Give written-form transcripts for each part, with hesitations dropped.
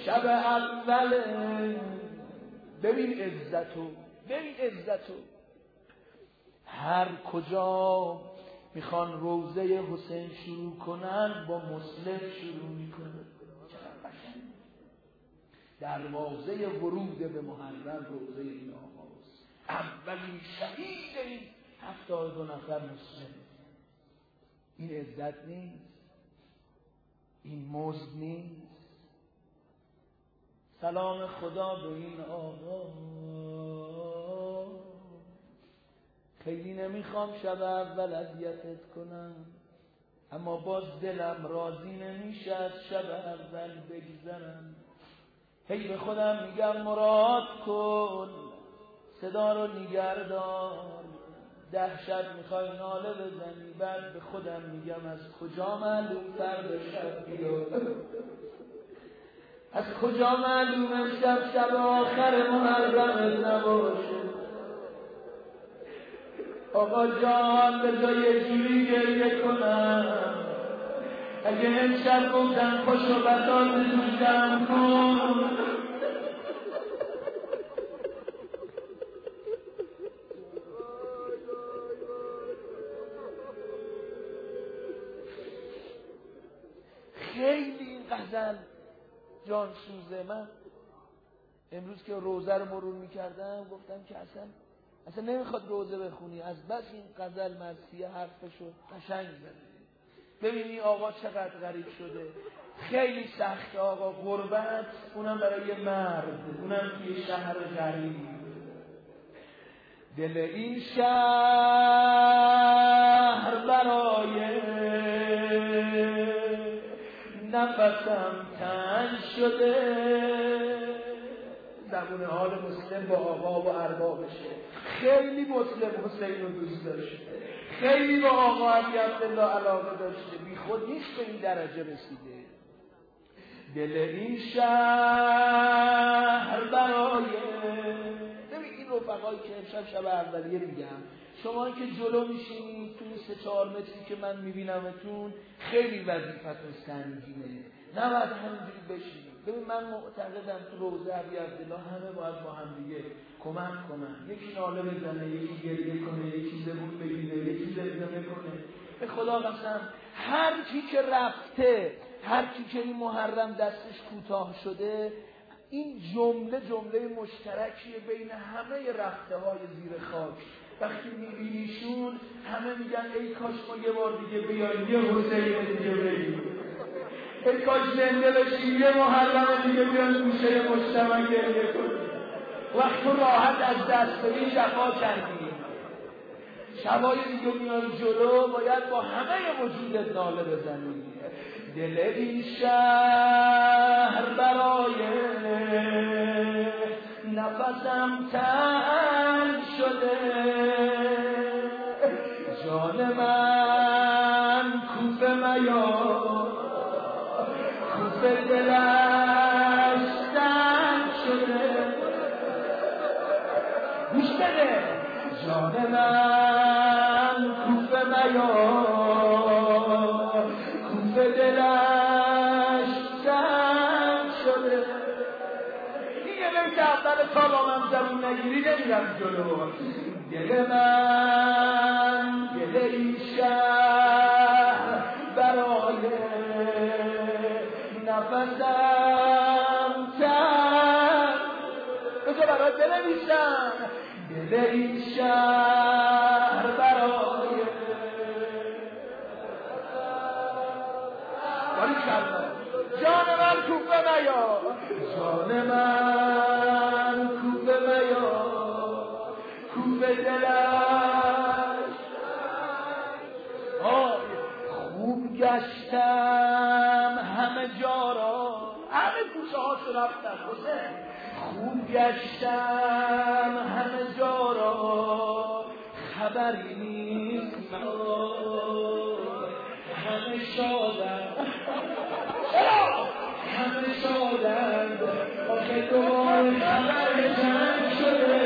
شب اول. ببین عزتو، ببین عزتو. هر کجا میخوان روضه حسین شروع کنن با مسلم شروع میکنن. چقدر قشنگ. دروازه ورود به محرم روضه این آقاست. اولین شهید این 72 نفر مسلم. این عزت نیست؟ این مزد نیست؟ سلام خدا به این آقا. خیلی نمیخوام شب اول اذیتت کنم، اما باز دلم راضی نمیشه از شب اول بگذرم. هی به خودم میگم مراد کن، صدا رو نگردار. 10 شب میخوای ناله بزنی، بعد به خودم میگم از کجا معلوم فرد شب بیاد؟ از کجا معلوم شب آخر محرم نباشه؟ آقا جان بذار جوری گریه کنم، اگه امشب گفتم خوش و بساط دوشم کن. خیلی این غزل جان سوزه. من امروز که روزه رو مرور میکردم گفتم که اصلا نمیخواد روزه بخونی، از بس این غزل مرثیه حرفشو قشنگ زده. ببینی آقا چقدر غریب شده. خیلی سخت آقا غربت، اونم برای مرد، اونم توی شهر غریب. دل این شهر برای نفسم تنگ شده. زبون حال مسلم با آقا و اربابشه. خیلی مسلم حسین رو دوست داشته، خیلی با آقا علی عبدالله علاقه داشته، بی خود نیست به این درجه رسیده. دل این شهر برای، ببین این رفقایی که امشب شب اولیه میگم، شما که جلو میشینید توی 3-4 متری که من میبینمتون، خیلی وظیفتون سنگینه، نباید همینجوری بشینید. ببین من معتقدم تو روضه علی عبدالله همه باید با هم دیگه کمک کنن. یکی ناله بزنه، یکی گریه کنه، یکی زبون بگیره، یکی زمزمه کنه. به خدا قسم هر کی که رفته، هر کی که این محرم دستش کوتاه شده، این جمله مشترکیه بین همه رفته های زیر خاک. وقتی میبینیشون همه میگن ای کاش ما یه بار دیگه بیاییم یه حسین دیگه بگیم، ای کاش زنده بشیم یه محرم دیگه بیان گوشه مجتمع گریه کنیم. وقت تو راحت از دست بدی جفا کردیم. شبای دیگه میان جلو باید با همه وجودت ناله بزنی. دل این شهر برای نفسم تنگ شده. جان من کوفه میار، کوفه دلش تنگ شده. گوش بده. جان من کوفه میار، کوفه دلش تنگ شده. دیگه بیت اول تا با من زبون نگیری نمیرم جلو. دل من، دل این شهر برای نفسم تنگ. بذار برای بنویسم. دل این شهر برای جان من کوفه میار، جان من کوفه میار، کوفه دلش. خوب گشتم همه جا را، همه کوچه ها شو رفتم حسین. خوب گشتم همه جا را، خبری نیست همه شادم، همه شادند آخه دوباره خبر جنگ شده.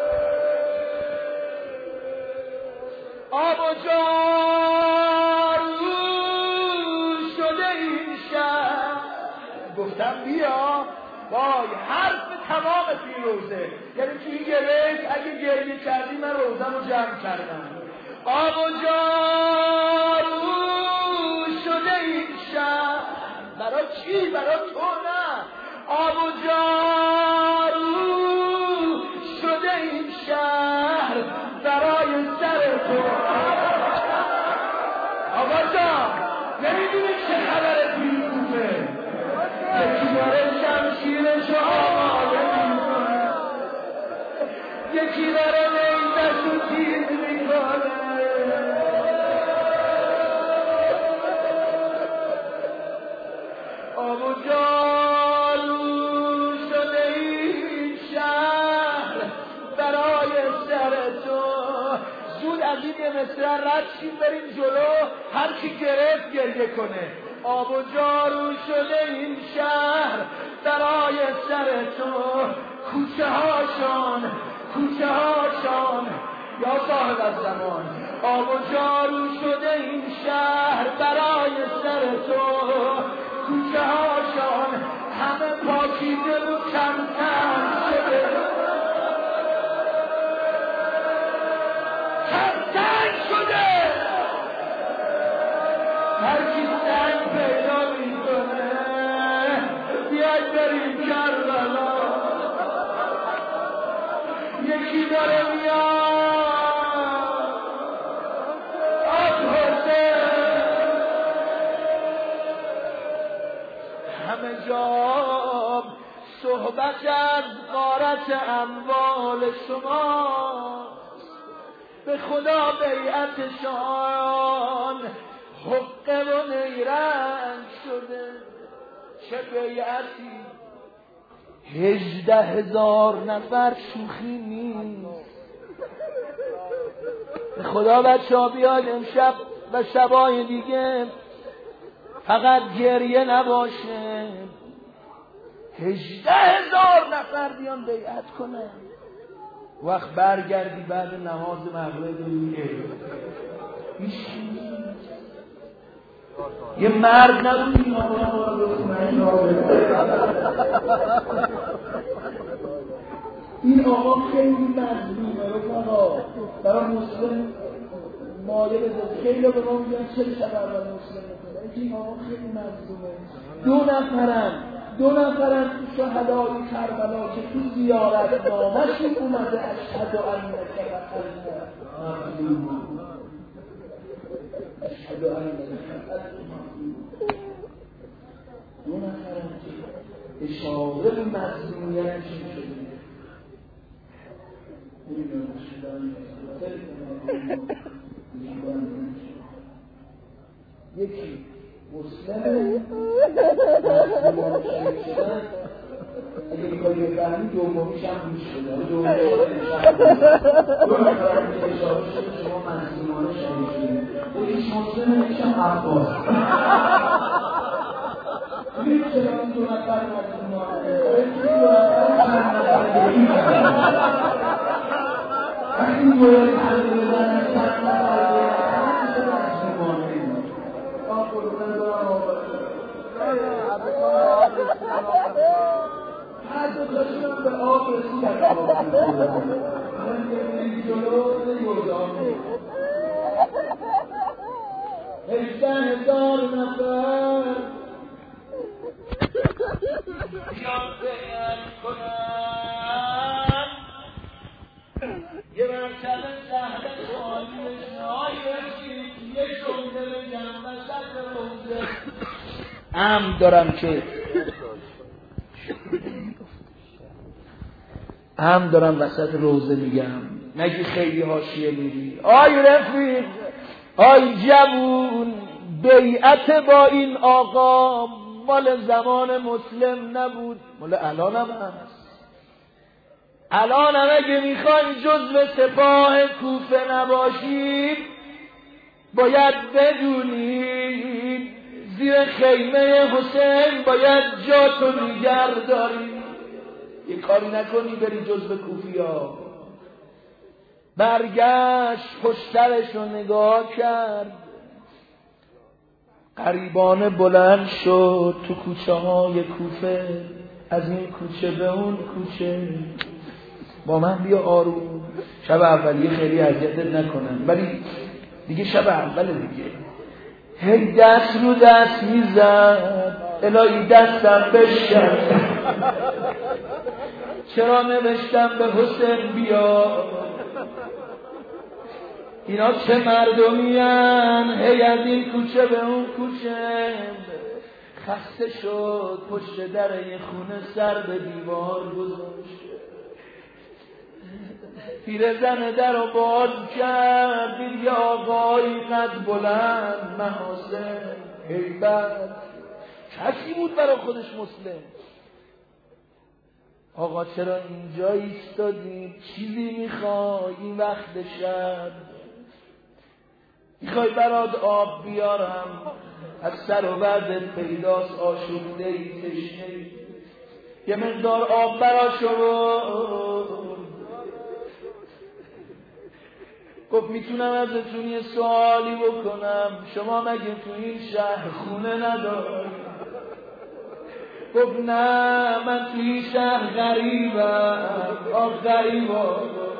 آب و جار گفتم بیا وای حرف تمام فیروزه، یعنی توی این گریه اگه گریه کردی من روزم رو جمع کردم. آب و جارو شده این شهر، برای چی؟ برای تو نه. آب و جارو شده این شهر برای سر تو. آقا جان نمیدونی چه خبره توی این کوفه؟ یکی داره شمشیرشو آماده میکنه، یکی داره نیزشو تیز میکنه. آب و جارو شده این شهر برای سر تو. زود از این مصرع رد شیم بریم جلو، هر کی گرفت گریه کنه. آب و جارو شده این شهر برای سر تو. کوچه هاشان کوچه هاشان یا صاحب الزمان. آب و جارو شده این شهر برای سر تو. کوچه هاشان همه پاکیده و کمتر شده، کمتر شده. هر کی سنگ پیدا میکنه بیاید بریم کربلا. یکی داره میاد آب حسین. همه جا صحبت از غارت اموال شما، به خدا بیعتشان حقه و نیرنگ شده. چه بیعتی؟ 18,000 نفر شوخی نیست. به خدا بچه ها بیاد امشب و شبای دیگه فقط گریه نباشه، 18,000 نفر بیان بیعت کنن. وقت برگردی بعد نماز مغرب یه مرد نبودی این آقا خیلی مظلومه رفقا، برای مسلم مایه بزرد. خیلی به ما میگن چه شب اول مسلم بکنه، این آقا خیلی مظلومه. دو نفرن تو شهدای کربلا که تو زیارت نامشون اومده اشهد انک مظلوم، اشهد انک مظلوم. دو نفرن که اشاره به مظلومیتشون شده. یکی مسلمه مسلمان شریف شدن، اگه این کاری بفهمی دومیش هم گوش شده. دو نفرم که اشاره شده شما مسلمان شریف شدن، یکیش مسلمه یکیش هم عباس. ببینید چرا این دو نفر مسلمانه، یکی دو نفر چند نفر دیگه وقتی باید حل بزنن چند نفر دیگه مسلمانه. قربان دارم آباده هر دو تاشون به آب رسیدن. من که جلو نگردام 18,000 نفر بیان بیان کنن. یه مرکب سهل خواهیش های رسید، یه شمده بگم وسط روزه. ام دارم وسط روزه میگم، نگی خیلی حاشیه میری. آی رفیق، آی جوون، بیعت با این آقا مال زمان مسلم نبود، مال الان هم هست. الان هم اگه میخواین جزو سپاه کوفه نباشید باید بدونید زیر خیمه حسین باید جاتو نیگر داری. یه کاری نکنی بری جزو کوفیا. برگشت پشترش رو نگاه کرد، غریبانه بلند شد تو کوچه های کوفه، از این کوچه به اون کوچه. با من بیا آروم، شب اولیه خیلی اذیتت نکنم، ولی دیگه شب اول دیگه. هی دست رو دست میزد، الهی دستم بشکن، چرا نوشتم به حسین بیا، اینا چه مردمین، هی از این کوچه به اون کوچه. خسته شد پشت در یه خونه سر به دیوار گذاشت، پیرزن در رو باز کرد، دید یه آقایی قد بلند، محاسن، هیبت، کسی بود برای خودش مسلم. آقا چرا اینجا ایستادی؟ چیزی میخوای این وقت شب؟ میخوای برات آب بیارم؟ از سر و بدت پیداست آشفته ای تشنه ای. یه مقدار آب براش آورد. گفت میتونم ازتون یه سوالی بکنم؟ شما مگه تو این شهر خونه نداری؟ گفت نه، من تو این شهر غریبم. غریبم.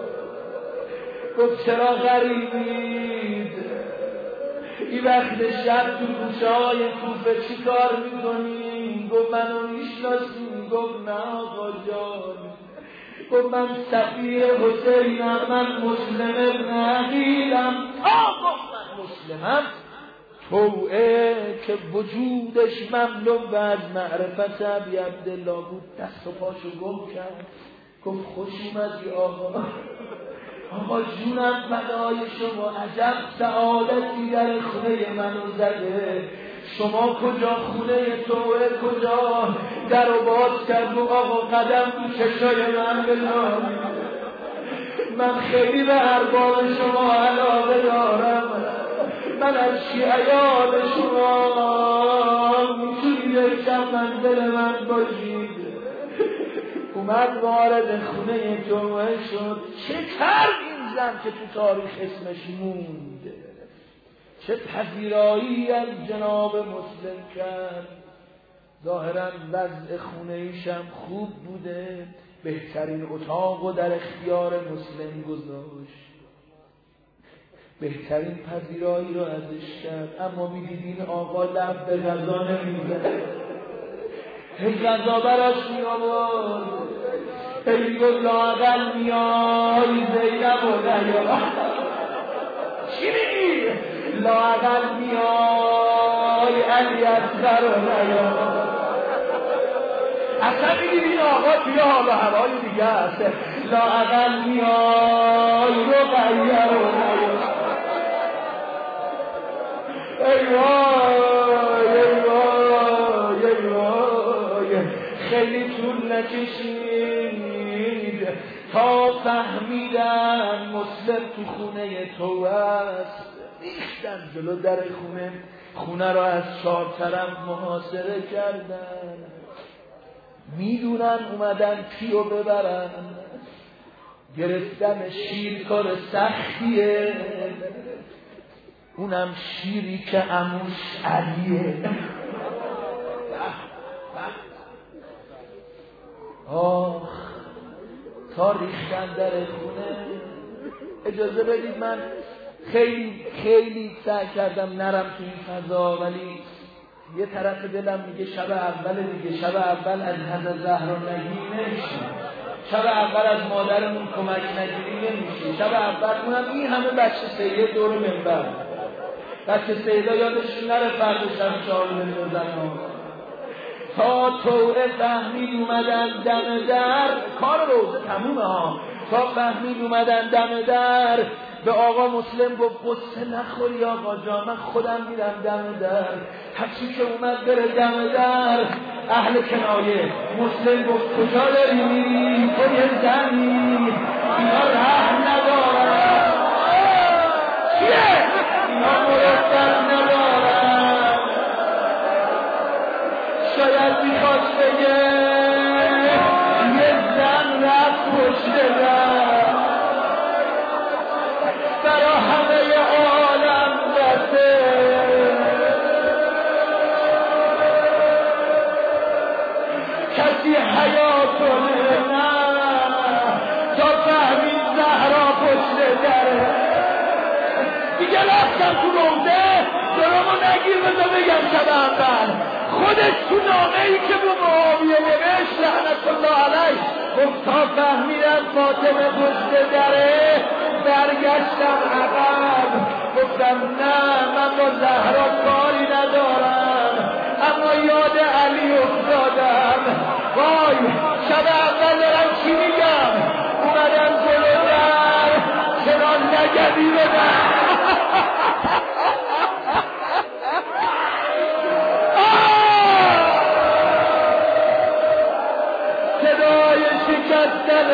گفت چرا غریبید؟ این وقت شب تو کوچه های کوفه چی کار میکنی؟ گفت منو میشناسی؟ گفت نه آقا جان. گفت من سفیر حسینم، من مسلم ابن عقیلم. گفت من مسلمم، توعه که وجودش مملو و از معرفت ابی عبدالله بود. دست و پاشو گم کرد. گفت خوش اومدی آقا. آقا جونم فدای شما، عجب سعادتی در خونه منو زده. شما کجا؟ خونه توعه کجا؟ در رو باز کرد و آقا قدم تو چشای من بذار. من خیلی به ارباب شما علاقه دارم، من از عیال شما، میتونی یکم منزل من باشید. اومد وارد خونه توعه شد. چه کرد این زن که تو تاریخ اسمش موند؟ چه پذیرایی از جناب مسلم کرد. ظاهرا وضع خونه ایشم خوب بوده، بهترین اتاقو در اختیار مسلم گذاشت، بهترین پذیرایی رو ازش کرد. اما میدیدین آقا لب به غذا نمیزد، غذا براش میآورد. ای گل لااقل میای زینب و نیا. چی میگی؟ لااقل میای علی اصغر و نیا. اصلا میدیدین آقا توی حال و هوای دیگه است. لااقل میای رقیه و نیا. ای وای ای وای ای وای. خیلی طول نکشید تا فهمیدن مسلم تو خونه توعه است. ریختن جلو در خونه را از چهار طرف محاصره کردن. میدونن اومدن کیو ببرن. گرفتن شیر کار سختیه، اونم شیری که عموش علیه. آخ تا ریختن در خونه. اجازه بدید من خیلی سعی کردم نرم تو این فضا، ولی یه طرف دلم میگه شب اول دیگه، شب اول از حضرت زهرا نگیری نمیشه، شب اول از مادرمون کمک نگیری نمیشه، شب اول اونم این همه بچه سیده دور منبر. بچه سیده یادشون نره فرد شب چهار بزنن. تا توعه فهمید اومدن دم در، کار روزه تمومه ها. تا فهمید اومدن دم در، به آقا مسلم گفت قصه نخوری آقا جان، من خودم میرم دم در. هرچی که اومد بره دم در، اهل کنایه مسلم گفت کجا داری میری؟ تو یه زنی، اینا رحم ندارن. چیه؟ اینا مرتب ندارن. شاید میخواست بگه یه زن رفت پشت در، برا همه عالم بسه. نشستم تو روضه جلومو نگیر بذار بگم شب اول خودش تو نامه‌ای که به معاویه نوشت لعنت الله علیه گفت تا فهمیدم فاطمه پشت دره برگشتم عقب گفتم نه من با زهرا کاری ندارم اما یاد علی افتادم وای شب اول دارم چی میگم اومدم جلو در چنان لگدی بدم صدای شکستن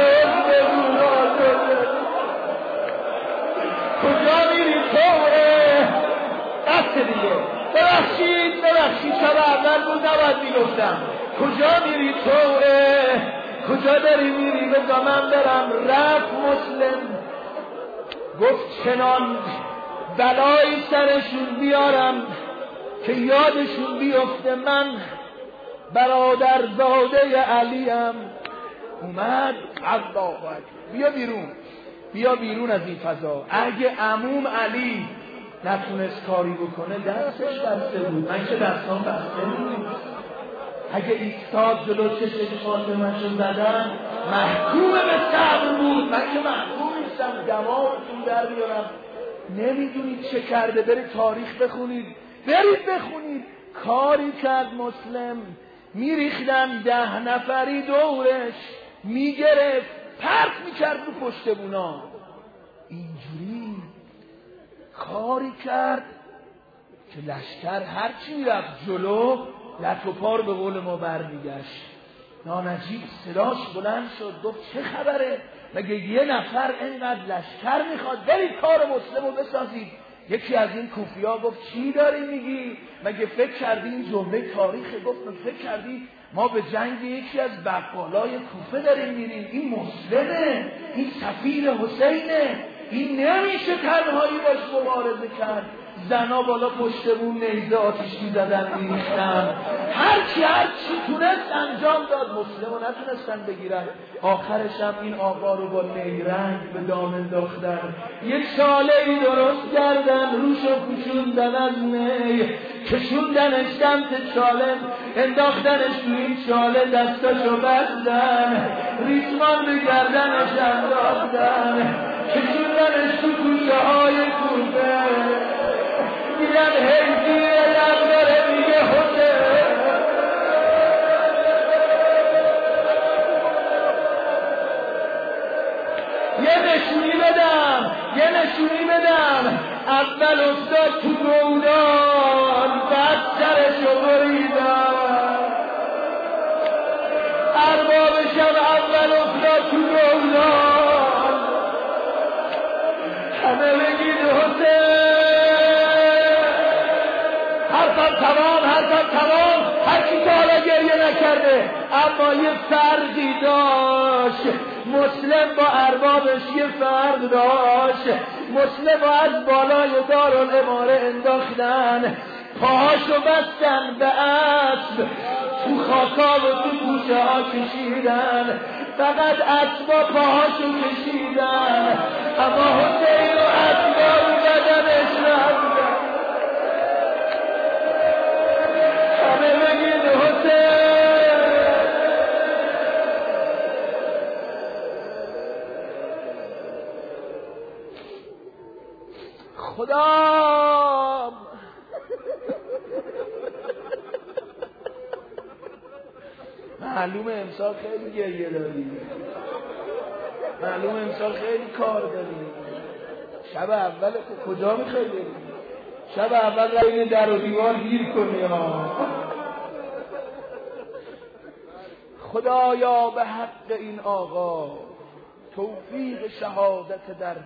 کجا میری توره دست دیگه ببخشید شب اول بود نباید میگفتم کجا میری توره کجا داری میری بگا من برم رفت مسلم گفت چنان بلایی سرشون بیارم که یادشون بیفته من برادرزاده علیم اومد الله اکبر بیا بیرون از این فضا اگه عموم علی نتونست کاری بکنه دستش بسته بود من که دستان بسته بود اگه ایستاد جلو چشش فاطمه‌شو زدن محکوم به صبر بود من که محکوم نیستم دماغتون در بیارم نمیدونید چه کرده برید تاریخ بخونید کاری کرد مسلم میریختن 10 نفری دورش میگرفت پرت میکرد رو پشت بونا اینجوری کاری کرد که لشکر هرچی میرفت جلو لط و پار به قول ما برمیگشت نانجیب صداش بلند شد گفت چه خبره مگه یه نفر اینقدر لشکر میخواد برید کار مسلم رو بسازید یکی از این کوفیا گفت چی داری میگی مگه فکر کردی این جمله تاریخ گفت فکر کردی ما به جنگ یکی از بقالای کوفه داریم میریم این مسلمه این سفیر حسینه این نمیشه تنهایی باش مبارزه کرد زنا بالا پشت بون نیزه آتیش می‌زدن می‌ریختن هرچی تونست انجام داد مسلمو نتونستن بگیرن آخرش هم این آقا رو با نیرنگ به دام انداختن یک شاله‌ای درست کردن روشو پوشوندن از نی کشوندنش سمت چاله انداختنش تو این چاله دستاشو بستن ریسمان به گردنش انداختن کشوندنش تو کوچه های کوفه میگن هیچی لب داره میگه حسین یه نشونی بدم اول افتاد تو گودان بعد سرشو بریدن اربابشم اول افتاد تو گودان همه بگید حسین حرفم تمام هرکی که حالا گریه نکرده اما یه فرقی داشت مسلم با اربابش یه فرق داشت مسلم از بالای دارالاماره انداختن پاهاشو بستن به اسب تو خاکا و تو کوچه ها کشیدن فقط اسبا پاهاشو کشیدن اما حسین و اسبا رو بدنش رفتن همه بگید حسین خدا معلومه امسال خیلی گریه داری معلومه امسال خیلی کار داری شب اول کجا میخوای بری شب اول بین در و دیوار گیر کنی ها خدایا به حق این آقا توفیق شهادت در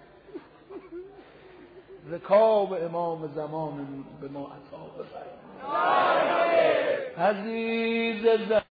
رکاب امام زمان به ما عطا بفرما عزیز